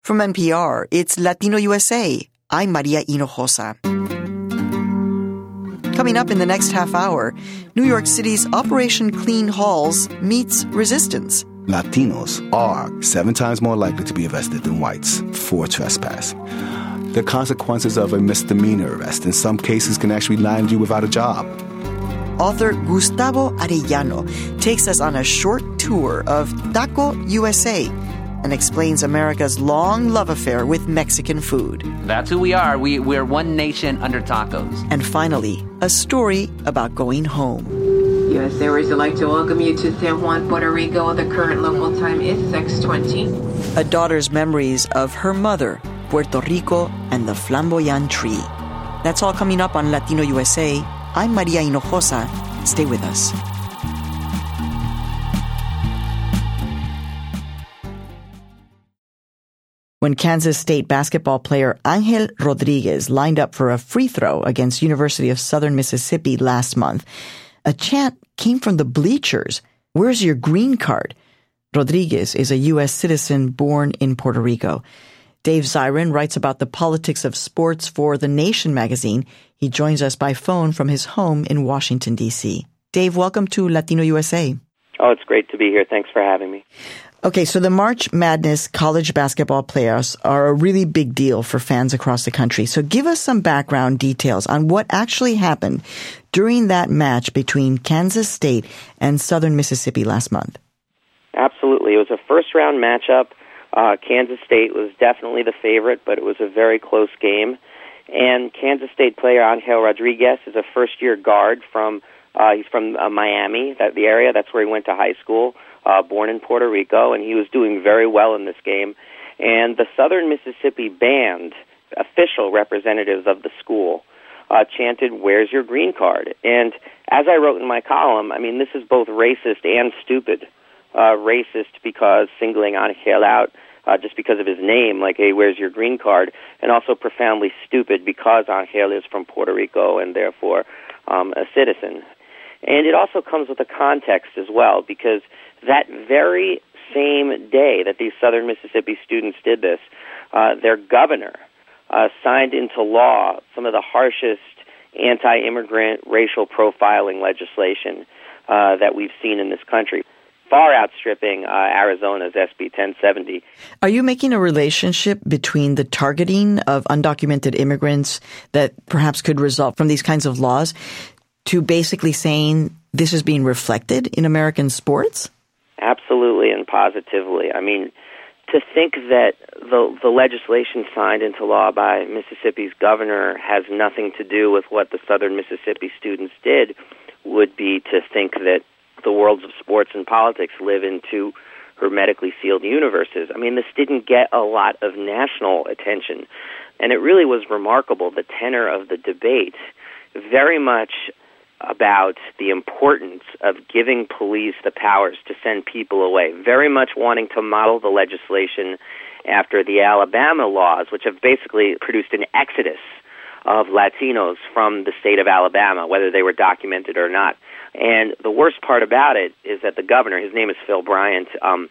From NPR, it's Latino USA. I'm Maria Hinojosa. Coming up in the next half hour, New York City's Operation Clean Halls meets resistance. Latinos are 7 times more likely to be arrested than whites for trespass. The consequences of a misdemeanor arrest in some cases can actually land you without a job. Author Gustavo Arellano takes us on a short tour of Taco USA and explains America's long love affair with Mexican food. That's who we are. We're one nation under tacos. And finally, a story about going home. U.S. Airways would like to welcome you to San Juan, Puerto Rico. The current local time is 6:20. A daughter's memories of her mother, Puerto Rico, and the flamboyant tree. That's all coming up on Latino USA. I'm Maria Hinojosa. Stay with us. When Kansas State basketball player Angel Rodriguez lined up for a free throw against University of Southern Mississippi last month, a chant came from the bleachers. "Where's your green card?" Rodriguez is a U.S. citizen born in Puerto Rico. Dave Zirin writes about the politics of sports for The Nation magazine. He joins us by phone from his home in Washington, D.C. Dave, welcome to Latino USA. Oh, it's great to be here. Thanks for having me. Okay, so the March Madness college basketball playoffs are a really big deal for fans across the country. So give us some background details on what actually happened during that match between Kansas State and Southern Mississippi last month. Absolutely. It was a first-round matchup. Kansas State was definitely the favorite, but it was a very close game. And Kansas State player Angel Rodriguez is a first-year guard he's from Miami, the area. That's where he went to high school. Born in Puerto Rico, and he was doing very well in this game. And the Southern Mississippi band, official representatives of the school, chanted, "Where's your green card?" And as I wrote in my column, I mean, this is both racist and stupid. Racist because singling Angel out just because of his name, like, hey, where's your green card? And also profoundly stupid because Angel is from Puerto Rico and therefore a citizen. And it also comes with a context as well, because that very same day that these Southern Mississippi students did this, their governor signed into law some of the harshest anti-immigrant racial profiling legislation that we've seen in this country, far outstripping Arizona's SB 1070. Are you making a relationship between the targeting of undocumented immigrants that perhaps could result from these kinds of laws to basically saying this is being reflected in American sports? Absolutely and positively. I mean, to think that the legislation signed into law by Mississippi's governor has nothing to do with what the Southern Mississippi students did would be to think that the worlds of sports and politics live in two hermetically sealed universes. I mean, this didn't get a lot of national attention, and it really was remarkable, the tenor of the debate, very much about the importance of giving police the powers to send people away, very much wanting to model the legislation after the Alabama laws, which have basically produced an exodus of Latinos from the state of Alabama, whether they were documented or not. And the worst part about it is that the governor, his name is Phil Bryant,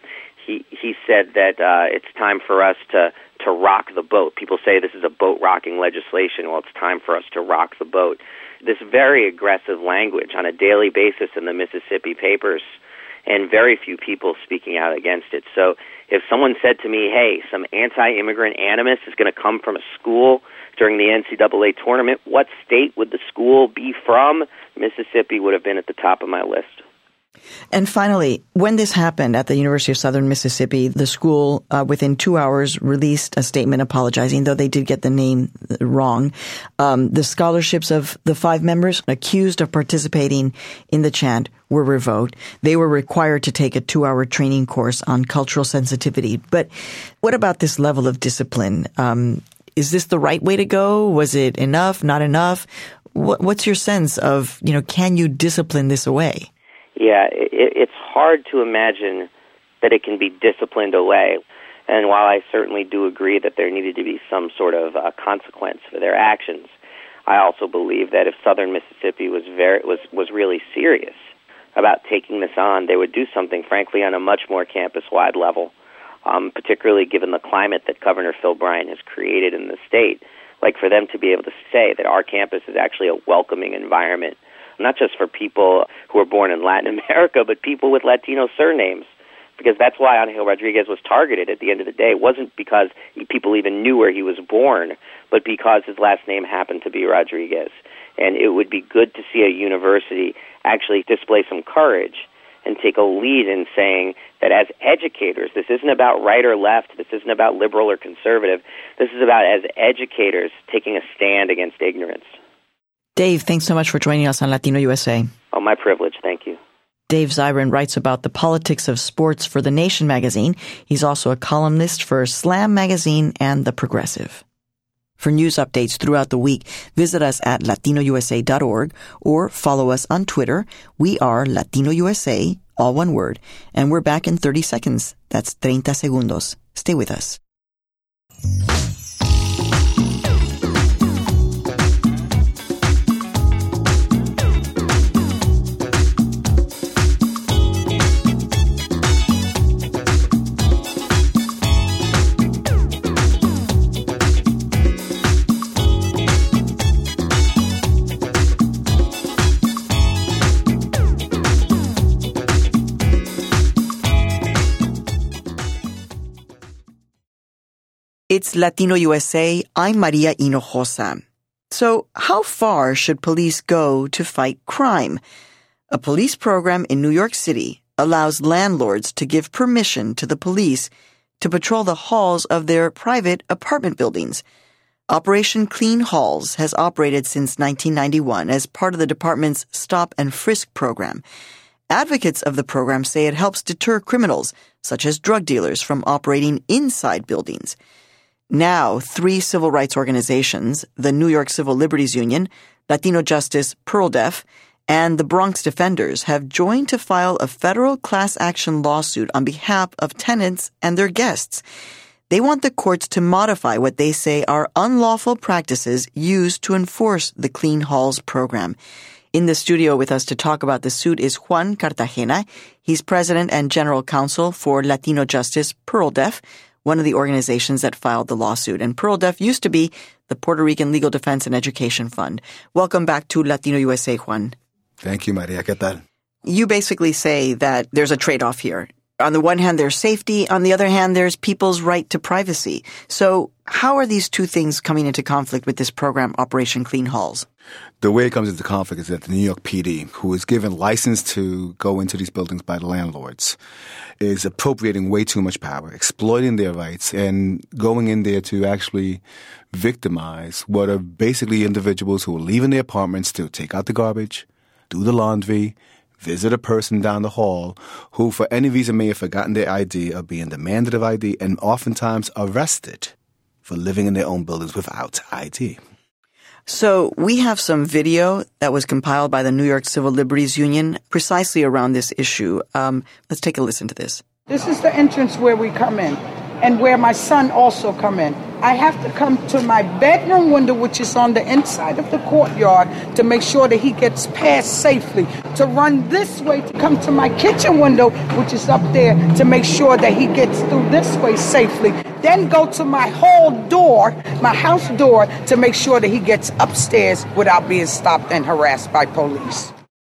he said that it's time for us to rock the boat. People say this is a boat-rocking legislation. Well, it's time for us to rock the boat. This very aggressive language on a daily basis in the Mississippi papers, and very few people speaking out against it. So if someone said to me, hey, some anti-immigrant animus is going to come from a school during the NCAA tournament, what state would the school be from? Mississippi would have been at the top of my list. And finally, when this happened at the University of Southern Mississippi, the school, within 2 hours, released a statement apologizing, though they did get the name wrong. The scholarships of the 5 members accused of participating in the chant were revoked. They were required to take a 2-hour training course on cultural sensitivity. But what about this level of discipline? Is this the right way to go? Was it enough, not enough? What's your sense of, can you discipline this away? Yeah, it's hard to imagine that it can be disciplined away. And while I certainly do agree that there needed to be some sort of consequence for their actions, I also believe that if Southern Mississippi was really serious about taking this on, they would do something, frankly, on a much more campus-wide level. particularly given the climate that Governor Phil Bryant has created in the state. Like for them to be able to say that our campus is actually a welcoming environment, not just for people who are born in Latin America, but people with Latino surnames. Because that's why Angel Rodriguez was targeted at the end of the day. It wasn't because people even knew where he was born, but because his last name happened to be Rodriguez. And it would be good to see a university actually display some courage and take a lead in saying that as educators, this isn't about right or left, this isn't about liberal or conservative, this is about, as educators, taking a stand against ignorance. Dave, thanks so much for joining us on Latino USA. Oh, my privilege. Thank you. Dave Zirin writes about the politics of sports for The Nation magazine. He's also a columnist for Slam magazine and The Progressive. For news updates throughout the week, visit us at latinousa.org or follow us on Twitter. We are Latino USA, all one word, and we're back in 30 seconds. That's 30 segundos. Stay with us. It's Latino USA. I'm Maria Hinojosa. So, how far should police go to fight crime? A police program in New York City allows landlords to give permission to the police to patrol the halls of their private apartment buildings. Operation Clean Halls has operated since 1991 as part of the department's Stop and Frisk program. Advocates of the program say it helps deter criminals, such as drug dealers, from operating inside buildings. Now, 3 civil rights organizations, the New York Civil Liberties Union, Latino Justice PearlDeaf, and the Bronx Defenders have joined to file a federal class action lawsuit on behalf of tenants and their guests. They want the courts to modify what they say are unlawful practices used to enforce the Clean Halls program. In the studio with us to talk about the suit is Juan Cartagena. He's president and general counsel for Latino Justice PearlDeaf, one of the organizations that filed the lawsuit. And PearlDeaf used to be the Puerto Rican Legal Defense and Education Fund. Welcome back to Latino USA, Juan. Thank you, Maria. ¿Qué tal? You basically say that there's a trade-off here. On the one hand, there's safety. On the other hand, there's people's right to privacy. So how are these two things coming into conflict with this program, Operation Clean Halls? The way it comes into conflict is that the New York PD, who is given license to go into these buildings by the landlords, is appropriating way too much power, exploiting their rights, and going in there to actually victimize what are basically individuals who are leaving their apartments to take out the garbage, do the laundry, visit a person down the hall who for any reason may have forgotten their ID or being demanded of ID, and oftentimes arrested for living in their own buildings without ID. So we have some video that was compiled by the New York Civil Liberties Union precisely around this issue. Let's take a listen to this. This is the entrance where we come in and where my son also come in. I have to come to my bedroom window, which is on the inside of the courtyard, to make sure that he gets past safely. To run this way, to come to my kitchen window, which is up there, to make sure that he gets through this way safely. Then go to my hall door, my house door, to make sure that he gets upstairs without being stopped and harassed by police.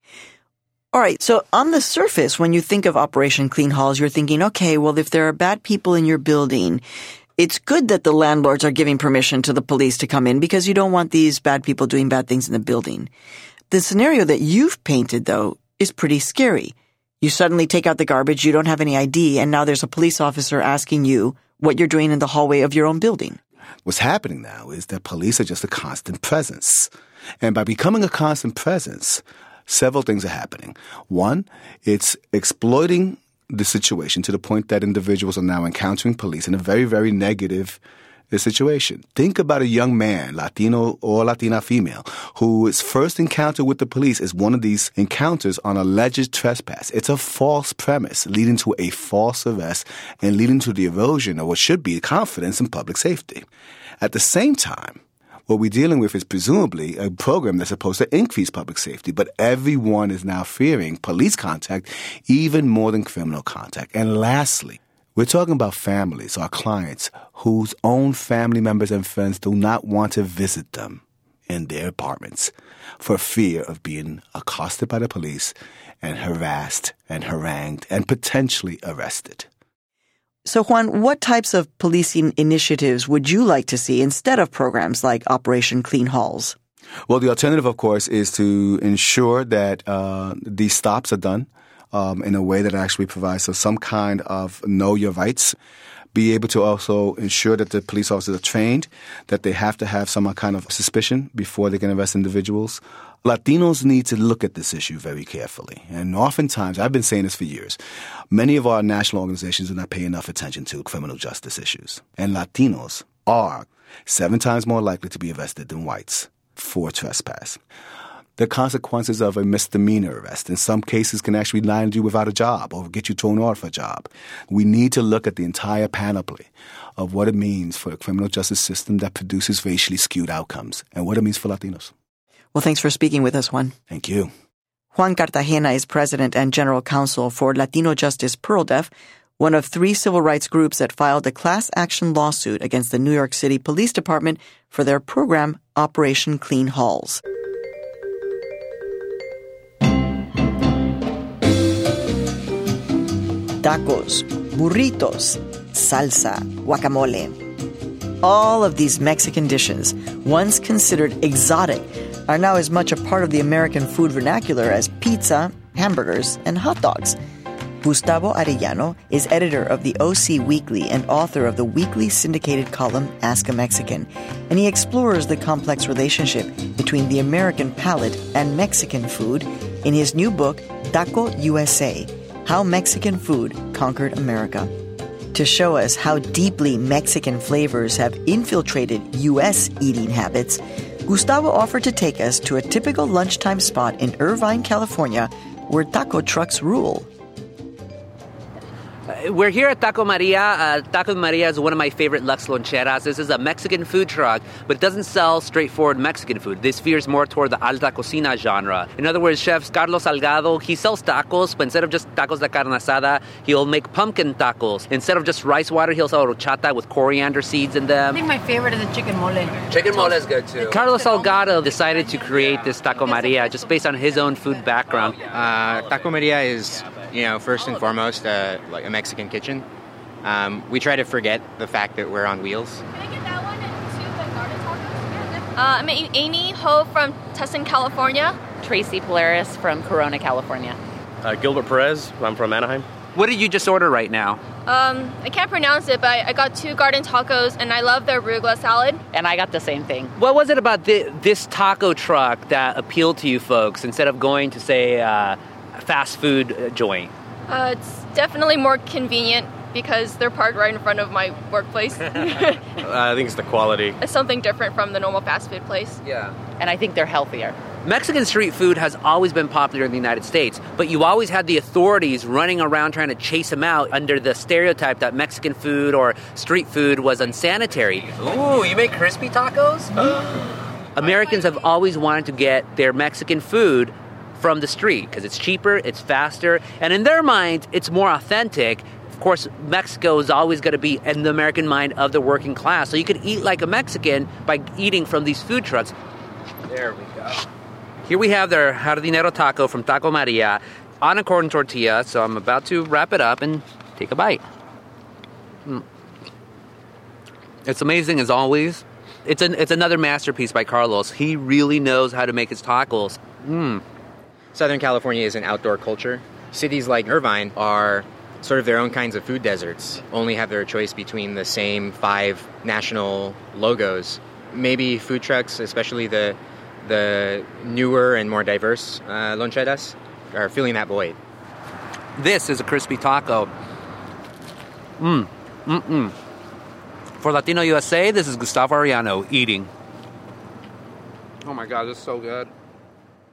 All right, so on the surface, when you think of Operation Clean Halls, you're thinking, okay, well, if there are bad people in your building, it's good that the landlords are giving permission to the police to come in because you don't want these bad people doing bad things in the building. The scenario that you've painted, though, is pretty scary. You suddenly take out the garbage, you don't have any ID, and now there's a police officer asking you what you're doing in the hallway of your own building. What's happening now is that police are just a constant presence. And by becoming a constant presence, several things are happening. One, it's exploiting the situation to the point that individuals are now encountering police in a very, very negative situation. Think about a young man, Latino or Latina female, whose first encounter with the police is one of these encounters on alleged trespass. It's a false premise leading to a false arrest and leading to the erosion of what should be confidence in public safety. At the same time, what we're dealing with is presumably a program that's supposed to increase public safety, but everyone is now fearing police contact even more than criminal contact. And lastly, We're talking about families, our clients, whose own family members and friends do not want to visit them in their apartments for fear of being accosted by the police and harassed and harangued and potentially arrested. So, Juan, what types of policing initiatives would you like to see instead of programs like Operation Clean Halls? Well, the alternative, of course, is to ensure that these stops are done in a way that actually provides some kind of know your rights. Be able to also ensure that the police officers are trained, that they have to have some kind of suspicion before they can arrest individuals. Latinos need to look at this issue very carefully. And oftentimes, I've been saying this for years, many of our national organizations do not pay enough attention to criminal justice issues. And Latinos are 7 times more likely to be arrested than whites for trespass. The consequences of a misdemeanor arrest in some cases can actually land you without a job or get you thrown off a job. We need to look at the entire panoply of what it means for a criminal justice system that produces racially skewed outcomes and what it means for Latinos. Well, thanks for speaking with us, Juan. Thank you. Juan Cartagena is president and general counsel for Latino Justice PearlDeaf, one of 3 civil rights groups that filed a class action lawsuit against the New York City Police Department for their program, Operation Clean Halls. Tacos, burritos, salsa, guacamole. All of these Mexican dishes, once considered exotic, are now as much a part of the American food vernacular as pizza, hamburgers, and hot dogs. Gustavo Arellano is editor of the OC Weekly and author of the weekly syndicated column Ask a Mexican, and he explores the complex relationship between the American palate and Mexican food in his new book, Taco USA, How Mexican Food Conquered America. To show us how deeply Mexican flavors have infiltrated U.S. eating habits, Gustavo offered to take us to a typical lunchtime spot in Irvine, California, where taco trucks rule. We're here at Taco Maria. Taco Maria is one of my favorite Lux Loncheras. This is a Mexican food truck, but it doesn't sell straightforward Mexican food. This veers more toward the alta cocina genre. In other words, Chef Carlos Salgado, he sells tacos, but instead of just tacos de carne asada, he'll make pumpkin tacos. Instead of just rice water, he'll sell horchata with coriander seeds in them. I think my favorite is the chicken mole. Chicken mole is good too. Carlos Salgado decided to create this Taco Maria just based on his own food background. Taco Maria is, first and foremost, like a Mexican kitchen. We try to forget the fact that we're on wheels. Can I get that one and 2 garden tacos? I'm Amy Ho from Tustin, California. Tracy Polaris from Corona, California. Gilbert Perez. I'm from Anaheim. What did you just order right now? I can't pronounce it, but I got 2 garden tacos, and I love their arugula salad. And I got the same thing. What was it about this taco truck that appealed to you folks instead of going to, say, a fast food joint? It's definitely more convenient because they're parked right in front of my workplace. I think it's the quality. It's something different from the normal fast food place. Yeah. And I think they're healthier. Mexican street food has always been popular in the United States, but you always had the authorities running around trying to chase them out under the stereotype that Mexican food or street food was unsanitary. Ooh, you make crispy tacos? Americans have always wanted to get their Mexican food from the street because it's cheaper, it's faster, and in their mind, it's more authentic. Of course, Mexico is always going to be in the American mind of the working class, so you could eat like a Mexican by eating from these food trucks. There we go. Here we have their jardinero taco from Taco Maria on a corn tortilla, so I'm about to wrap it up and take a bite. It's amazing as always. It's another masterpiece by Carlos. He really knows how to make his tacos. Southern California is an outdoor culture. Cities like Irvine are sort of their own kinds of food deserts, only have their choice between the same 5 national logos. Maybe food trucks, especially the newer and more diverse loncheras, are filling that void. This is a crispy taco. For Latino USA, this is Gustavo Arellano eating. Oh my God, this is so good.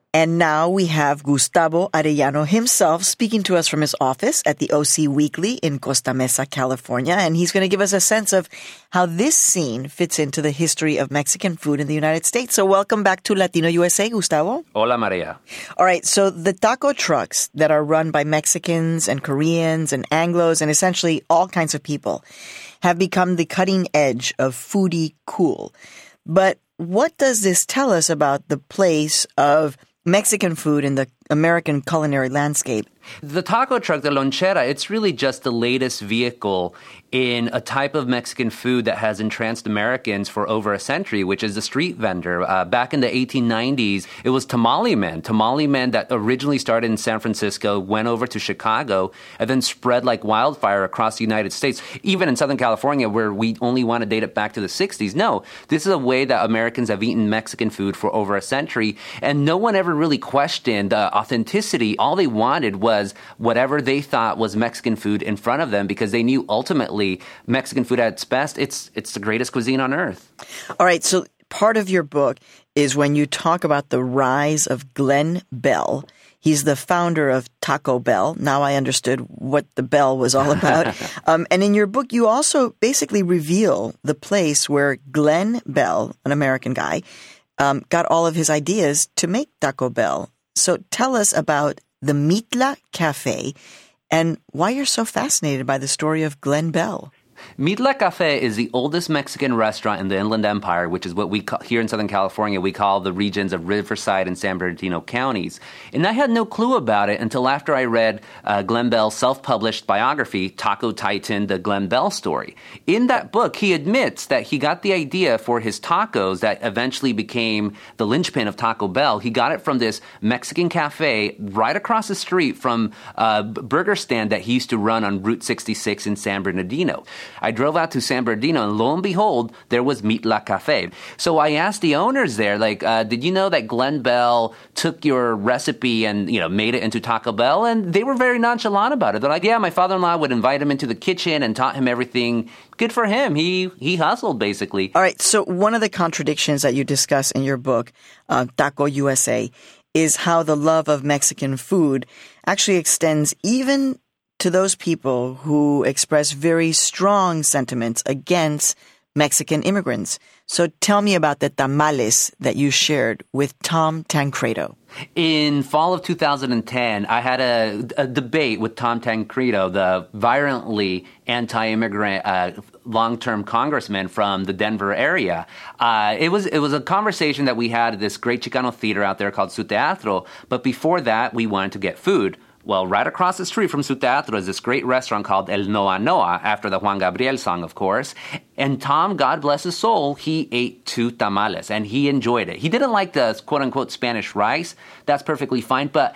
And now we have Gustavo Arellano himself speaking to us from his office at the OC Weekly in Costa Mesa, California. And he's going to give us a sense of how this scene fits into the history of Mexican food in the United States. So welcome back to Latino USA, Gustavo. Hola, Maria. All right, so the taco trucks that are run by Mexicans and Koreans and Anglos and essentially all kinds of people have become the cutting edge of foodie cool. But what does this tell us about the place of Mexican food in the American culinary landscape? The taco truck, the lonchera, it's really just the latest vehicle in a type of Mexican food that has entranced Americans for over a century, which is the street vendor. Back in the 1890s, it was tamale men. Tamale men that originally started in San Francisco, went over to Chicago, and then spread like wildfire across the United States. Even in Southern California, where we only want to date it back to the 60s. No, this is a way that Americans have eaten Mexican food for over a century, and no one ever really questioned authenticity. All they wanted was whatever they thought was Mexican food in front of them, because they knew ultimately Mexican food at its best, it's the greatest cuisine on earth. All right, so part of your book is when you talk about the rise of Glenn Bell. He's the founder of Taco Bell. Now I understood what the bell was all about. And in your book, you also basically reveal the place where Glenn Bell, an American guy, got all of his ideas to make Taco Bell. So tell us about the Mitla Cafe and why you're so fascinated by the story of Glenn Bell. Mitla Cafe is the oldest Mexican restaurant in the Inland Empire, which is what we call, here in Southern California, we call the regions of Riverside and San Bernardino counties. And I had no clue about it until after I read Glenn Bell's self-published biography, Taco Titan, The Glenn Bell Story. In that book, he admits that he got the idea for his tacos that eventually became the linchpin of Taco Bell. He got it from this Mexican cafe right across the street from a burger stand that he used to run on Route 66 in San Bernardino. I drove out to San Bernardino, and lo and behold, there was Mitla Cafe. So I asked the owners there, did you know that Glenn Bell took your recipe and, made it into Taco Bell? And they were very nonchalant about it. They're like, yeah, my father-in-law would invite him into the kitchen and taught him everything. Good for him. He hustled, basically. All right, so one of the contradictions that you discuss in your book, Taco USA, is how the love of Mexican food actually extends even to those people who express very strong sentiments against Mexican immigrants. So tell me about the tamales that you shared with Tom Tancredo. In fall of 2010, I had a debate with Tom Tancredo, the violently anti-immigrant long-term congressman from the Denver area. It was a conversation that we had at this great Chicano theater out there called Su Teatro. But before that, we wanted to get food. Well, right across the street from Su Teatro is this great restaurant called El Noa Noa, after the Juan Gabriel song, of course. And Tom, God bless his soul, he ate 2 tamales, and he enjoyed it. He didn't like the quote-unquote Spanish rice. That's perfectly fine, but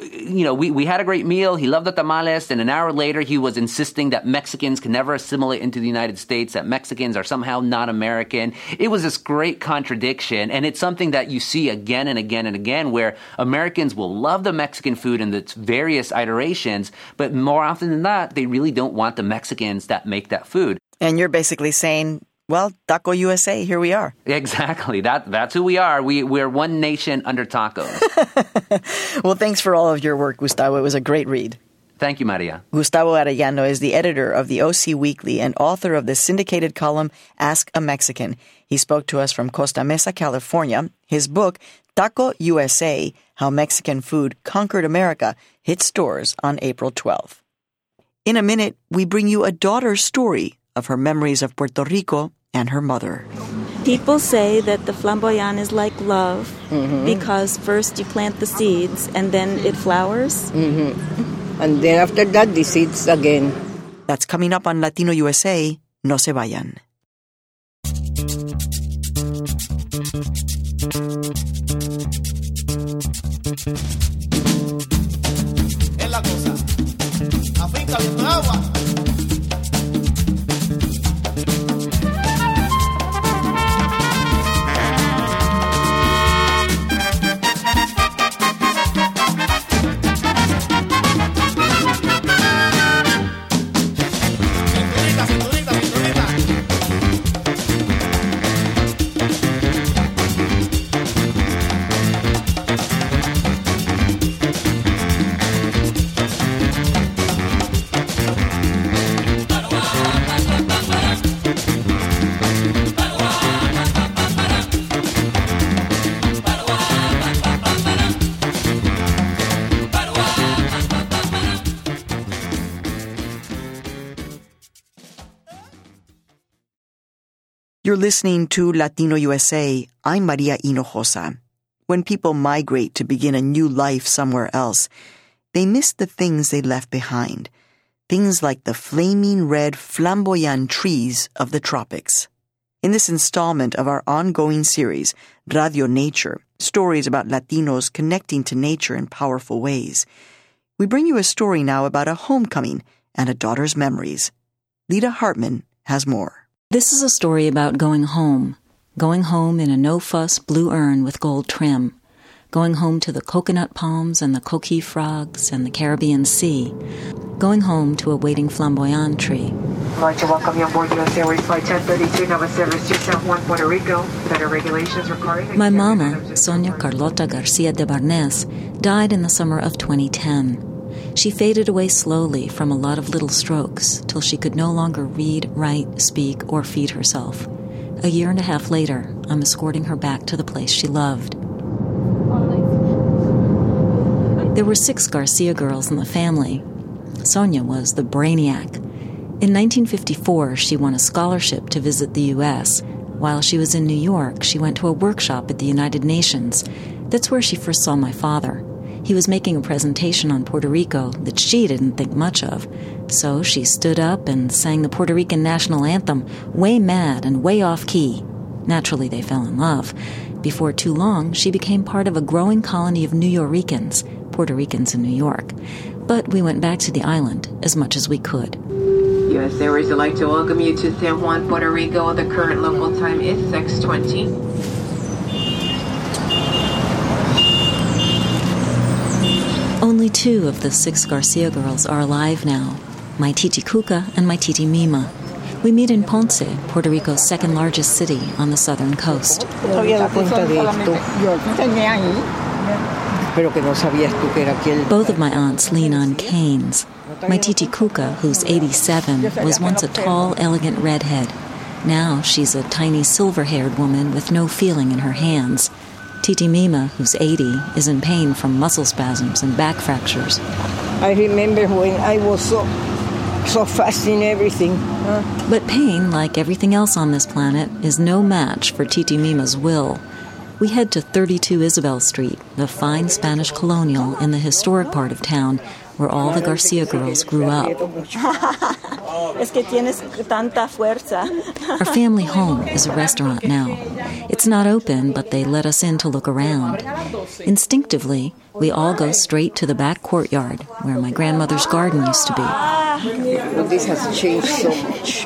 we had a great meal. He loved the tamales, and an hour later, he was insisting that Mexicans can never assimilate into the United States, that Mexicans are somehow not American. It was this great contradiction, and it's something that you see again and again and again, where Americans will love the Mexican food in its various iterations, but more often than not, they really don't want the Mexicans that make that food. And you're basically saying, well, Taco USA, here we are. Exactly. That's who we are. We're one nation under tacos. Well, thanks for all of your work, Gustavo. It was a great read. Thank you, Maria. Gustavo Arellano is the editor of the OC Weekly and author of the syndicated column Ask a Mexican. He spoke to us from Costa Mesa, California. His book, Taco USA, How Mexican Food Conquered America, hit stores on April 12th. In a minute, we bring you a daughter's story of her memories of Puerto Rico and her mother. People say that the flamboyant is like love because first you plant the seeds and then it flowers. And then after that, the seeds again. That's coming up on Latino USA. No se vayan. Es la cosa. Afinca viento agua. You're listening to Latino USA. I'm Maria Hinojosa. When people migrate to begin a new life somewhere else, they miss the things they left behind. Things like the flaming red flamboyant trees of the tropics. In this installment of our ongoing series, Radio Nature, stories about Latinos connecting to nature in powerful ways, we bring you a story now about a homecoming and a daughter's memories. Lita Hartman has more. This is a story about going home in a no-fuss blue urn with gold trim, going home to the coconut palms and the coqui frogs and the Caribbean Sea, going home to a waiting flamboyant tree. I'd like to welcome you on board U.S. Airways Flight 1032, Nova Service to San Juan, Puerto Rico. Better regulations requiring... My mama, Sonia Carlota Garcia de Barnes, died in the summer of 2010. She faded away slowly from a lot of little strokes till she could no longer read, write, speak, or feed herself. A year and a half later, I'm escorting her back to the place she loved. There were 6 Garcia girls in the family. Sonia was the brainiac. In 1954, she won a scholarship to visit the U.S. While she was in New York, she went to a workshop at the United Nations. That's where she first saw my father. He was making a presentation on Puerto Rico that she didn't think much of. So she stood up and sang the Puerto Rican national anthem, way mad and way off-key. Naturally, they fell in love. Before too long, she became part of a growing colony of New Yorkers, Puerto Ricans in New York. But we went back to the island as much as we could. U.S. Airways would like to welcome you to San Juan, Puerto Rico. The current local time is 6:20. Only 2 of the 6 Garcia girls are alive now, my Titi Cuca and my Titi Mima. We meet in Ponce, Puerto Rico's second largest city on the southern coast. Both of my aunts lean on canes. My Titi Cuca, who's 87, was once a tall, elegant redhead. Now she's a tiny silver-haired woman with no feeling in her hands. Titi Mima, who's 80, is in pain from muscle spasms and back fractures. I remember when I was so fast in everything. But pain, like everything else on this planet, is no match for Titi Mima's will. We head to 32 Isabel Street, the fine Spanish colonial in the historic part of town where all the Garcia girls grew up. Our family home is a restaurant now. It's not open, but they let us in to look around. Instinctively, we all go straight to the back courtyard, where my grandmother's garden used to be. Well, this has changed so much.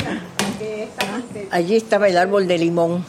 Allí estaba el árbol de limón.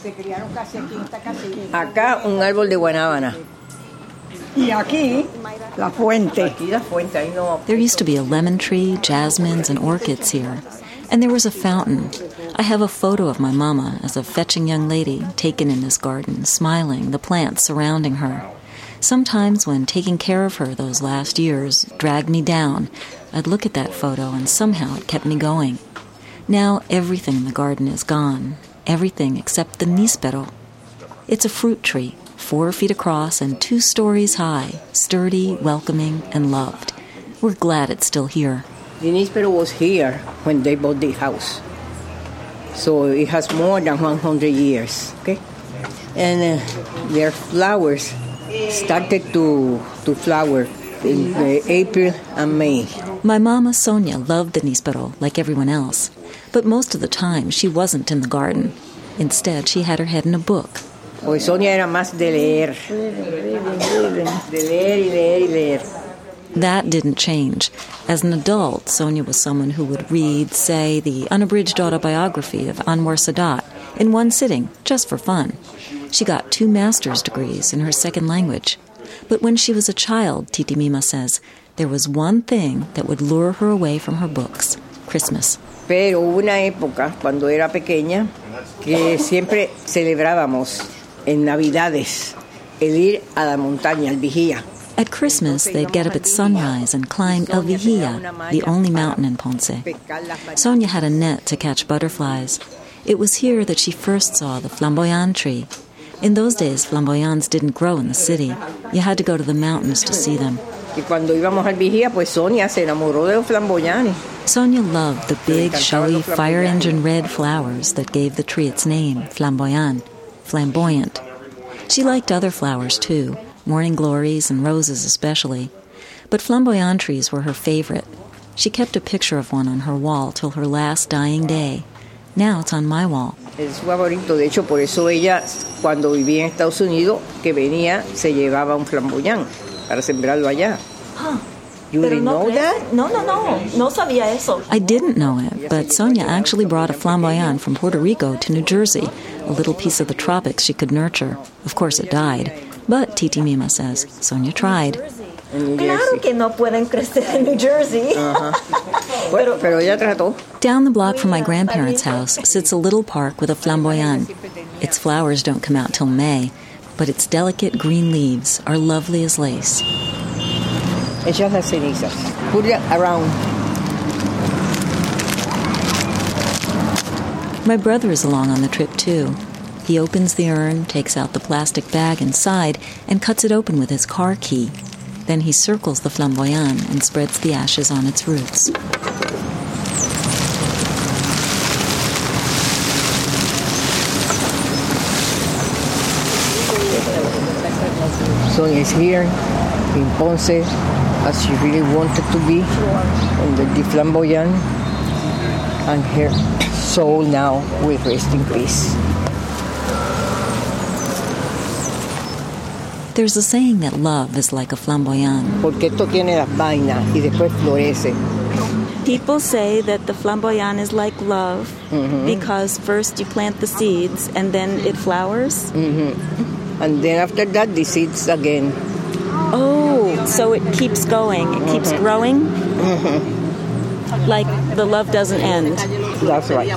Acá un árbol de guanábana. Y aquí la fuente. There used to be a lemon tree, jasmines, and orchids here. And there was a fountain. I have a photo of my mama as a fetching young lady taken in this garden, smiling, the plants surrounding her. Sometimes when taking care of her those last years dragged me down, I'd look at that photo and somehow it kept me going. Now everything in the garden is gone. Everything except the níspero. It's a fruit tree, 4 feet across and 2 stories high, sturdy, welcoming, and loved. We're glad it's still here. The níspero was here when they bought the house. So it has more than 100 years, okay? And their flowers started to flower in April and May. My mama, Sonia, loved the níspero like everyone else. But most of the time, she wasn't in the garden. Instead, she had her head in a book. Pues Sonia era más de leer. De leer. That didn't change. As an adult, Sonia was someone who would read, say, the unabridged autobiography of Anwar Sadat in one sitting, just for fun. She got 2 master's degrees in her second language. But when she was a child, Titi Mima says, there was one thing that would lure her away from her books: Christmas. Pero hubo una época, cuando era pequeña, que siempre celebrábamos en Navidades el ir a la montaña, al Vigía. At Christmas, they'd get up at sunrise and climb El Vigía, the only mountain in Ponce. Sonia had a net to catch butterflies. It was here that she first saw the flamboyant tree. In those days, flamboyants didn't grow in the city. You had to go to the mountains to see them. Y cuando íbamos al Vigía, pues Sonia se enamoró de los flamboyanes. Sonia loved the big, showy, fire engine red flowers that gave the tree its name, flamboyant. She liked other flowers too, morning glories and roses especially. But flamboyant trees were her favorite. She kept a picture of one on her wall till her last dying day. Now it's on my wall. Es su favorito, de hecho, por eso ella, cuando vivía en Estados Unidos, que venía, se llevaba un flamboyant para sembrarlo allá. You didn't know that? No sabía eso. I didn't know it, but Sonia actually brought a flamboyant from Puerto Rico to New Jersey, a little piece of the tropics she could nurture. Of course it died, but Titi Mima says Sonia tried. Claro que no pueden crecer en New Jersey. Pero ella trató. Down the block from my grandparents' house sits a little park with a flamboyant. Its flowers don't come out till May, but its delicate green leaves are lovely as lace. Echas las cenizas. Put it around. My brother is along on the trip too. He opens the urn, takes out the plastic bag inside, and cuts it open with his car key. Then he circles the flamboyant and spreads the ashes on its roots. Sonia is here in Ponce, as she really wanted to be, on the flamboyant, and her soul now will rest in peace. There's a saying that love is like a flamboyant. Porque esto tiene las vainas y después florece. People say that the flamboyant is like love because first you plant the seeds and then it flowers. And then after that, the seeds again. Oh, so it keeps going. It keeps growing? Like the love doesn't end. That's right.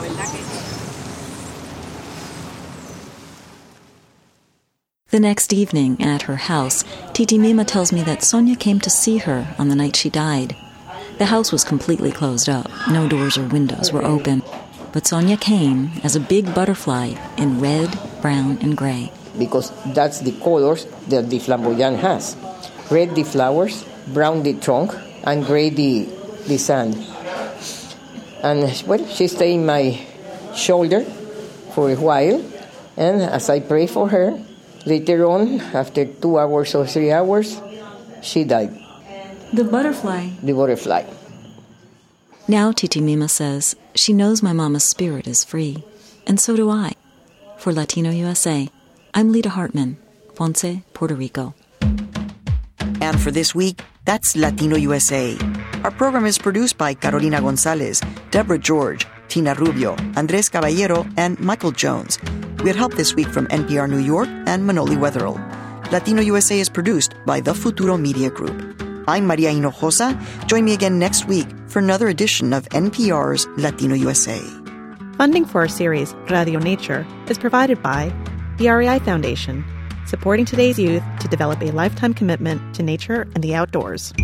The next evening, at her house, Titi Mima tells me that Sonia came to see her on the night she died. The house was completely closed up. No doors or windows were open. But Sonia came as a big butterfly in red, brown, and gray. Because that's the colors that the flamboyant has. Red the flowers, brown the trunk, and gray the sand. And well, she stayed in my shoulder for a while, and as I pray for her, later on, after 2 hours or 3 hours, she died. The butterfly. The butterfly. Now, Titi Mima says, she knows my mama's spirit is free. And so do I. For Latino USA, I'm Lita Hartman, Ponce, Puerto Rico. And for this week, that's Latino USA. Our program is produced by Carolina Gonzalez, Deborah George, Tina Rubio, Andres Caballero, and Michael Jones. We had help this week from NPR New York and Manoli Wetherell. Latino USA is produced by the Futuro Media Group. I'm Maria Hinojosa. Join me again next week for another edition of NPR's Latino USA. Funding for our series, Radio Nature, is provided by the REI Foundation, supporting today's youth to develop a lifetime commitment to nature and the outdoors.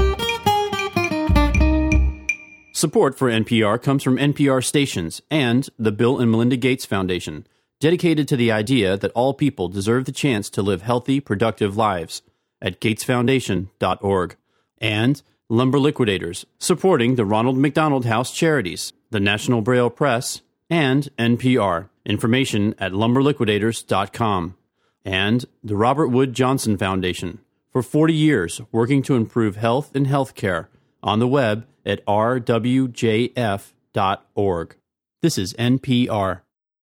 Support for NPR comes from NPR stations and the Bill and Melinda Gates Foundation, dedicated to the idea that all people deserve the chance to live healthy, productive lives, at gatesfoundation.org. And Lumber Liquidators, supporting the Ronald McDonald House Charities, the National Braille Press, and NPR. Information at lumberliquidators.com. And the Robert Wood Johnson Foundation, for 40 years working to improve health and healthcare, on the web at rwjf.org. This is NPR.